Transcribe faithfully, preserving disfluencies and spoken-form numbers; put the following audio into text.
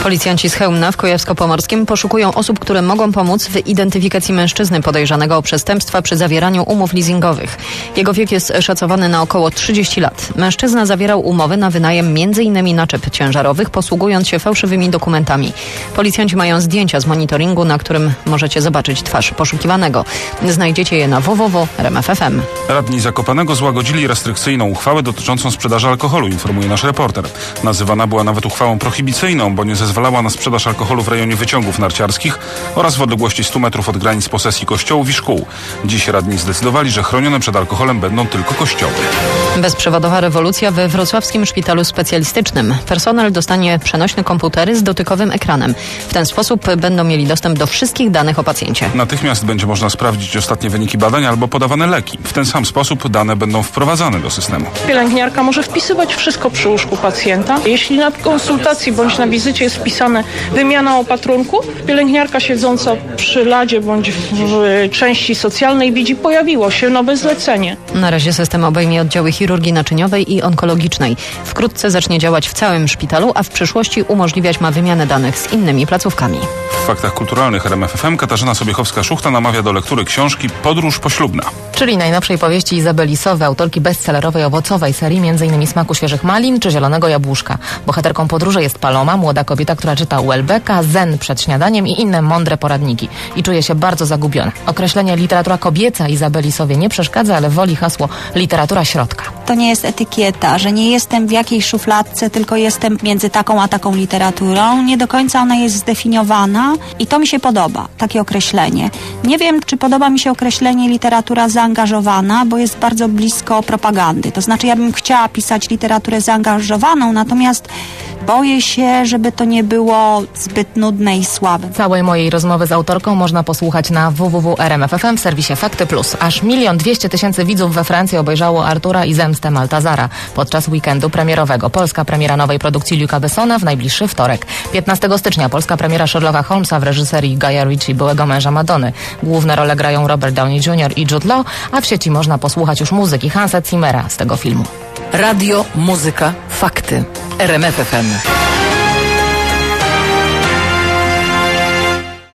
Policjanci z Chełmna w Kujawsko-Pomorskim poszukują osób, które mogą pomóc w identyfikacji mężczyzny podejrzanego o przestępstwa przy zawieraniu umów leasingowych. Jego wiek jest szacowany na około trzydzieści lat. Mężczyzna zawierał umowy na wynajem między innymi naczep ciężarowych, posługując się fałszywymi dokumentami. Policjanci mają zdjęcia z monitoringu, na którym możecie zobaczyć twarz poszukiwanego. Znajdziecie je na w w w kropka r m f f m. Radni Zakopanego złagodzili restrykcyjną uchwałę dotyczącą sprzedaży alkoholu, informuje nasz reporter. Nazywana była nawet uchwałą prohibicyjną, bo nie zezwalała na sprzedaż alkoholu w rejonie wyciągów narciarskich oraz w odległości stu metrów od granic posesji kościołów i szkół. Dziś radni zdecydowali, że chronione przed alkoholem będą tylko kościoły. Bezprzewodowa rewolucja we wrocławskim szpitalu specjalistycznym. Personel dostanie przenośne komputery z dotykowym ekranem. W ten sposób będą mieli dostęp do wszystkich danych o pacjencie. Natychmiast będzie można sprawdzić ostatnie wyniki badań albo podawane leki. W ten sam sposób dane będą wprowadzane do systemu. Pielęgniarka może wpisywać wszystko przy łóżku pacjenta. Jeśli na konsultacji bądź na wizycie jest wpisane wymiana opatrunku, pielęgniarka siedząca przy ladzie bądź w części socjalnej widzi, pojawiło się nowe zlecenie. Na razie system obejmie oddziały chirurgii naczyniowej i onkologicznej. Wkrótce zacznie działać w całym szpitalu, a w przyszłości umożliwiać ma wymianę danych z innymi placówkami. W faktach kulturalnych R M F F M Katarzyna Sobiechowska-Szuchta namawia do lektury książki Podróż poślubna. Czyli najnowszej powieści Izabeli Sowy, autorki bestsellerowej owocowej serii, m.in. Smaku świeżych malin czy Zielonego jabłuszka. Bohaterką podróży jest Paloma, młoda kobieta, która czyta Welbecka, Zen przed śniadaniem i inne mądre poradniki. I czuje się bardzo zagubiona. Określenie literatura kobieca Izabeli Sowie nie przeszkadza, ale woli hasło literatura środka. To nie jest etykieta, że nie jestem w jakiejś szufladce, tylko jestem między taką a taką literaturą. Nie do końca ona jest zdefiniowana i to mi się podoba, takie określenie. Nie wiem, czy podoba mi się określenie literatura zaangażowana, bo jest bardzo blisko propagandy. To znaczy, ja bym chciała pisać literaturę zaangażowaną, natomiast boję się, żeby to nie było zbyt nudne i słabe. Całej mojej rozmowy z autorką można posłuchać na w w w kropka r m f f m w serwisie Fakty Plus. Aż milion dwieście tysięcy widzów we Francji obejrzało Artura i Zemstę Maltazara podczas weekendu premierowego. Polska premiera nowej produkcji Luca Bessona w najbliższy wtorek. piętnastego stycznia polska premiera Sherlocka Holmesa w reżyserii Guya Ritchie, byłego męża Madony. Główne role grają Robert Downey junior i Jude Law, a w sieci można posłuchać już muzyki Hansa Zimmera z tego filmu. Radio, muzyka, fakty. R M F F M.